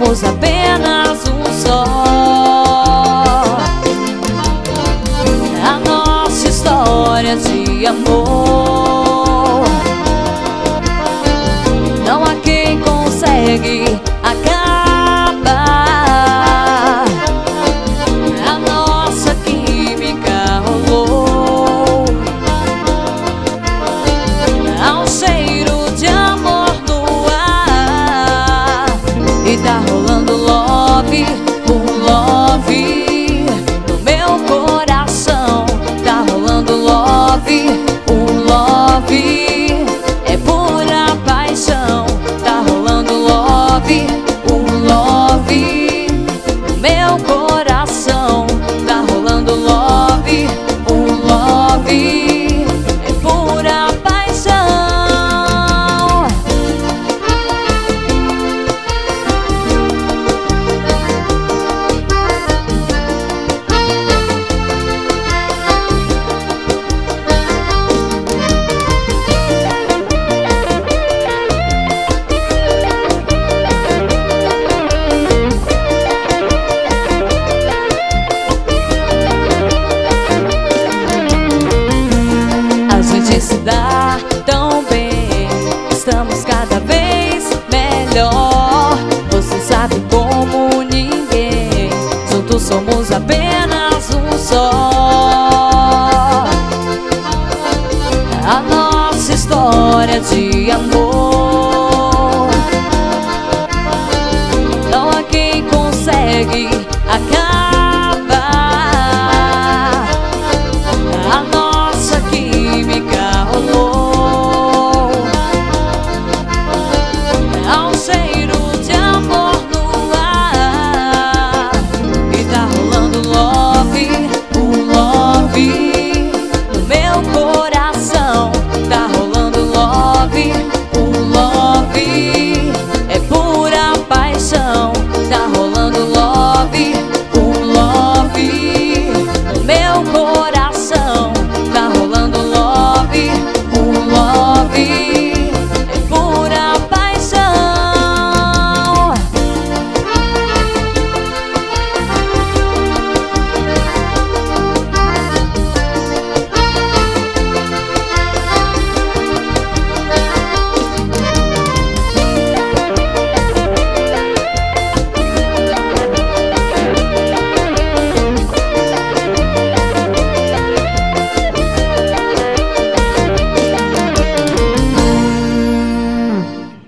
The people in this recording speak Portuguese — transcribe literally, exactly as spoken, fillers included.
somos apenas um só. A nossa história de amor, não há quem consegue acabar. A nossa química rolou, há um cheiro de amor no ar. E tá rolando love, um love no meu coração. Tá rolando love, um love, é pura paixão. Tá rolando love, um love no meu coração. Tá rolando love, um love, é pura paixão. A gente se dá tão bem, estamos cada vez melhor. Você sabe como ninguém, juntos somos apenas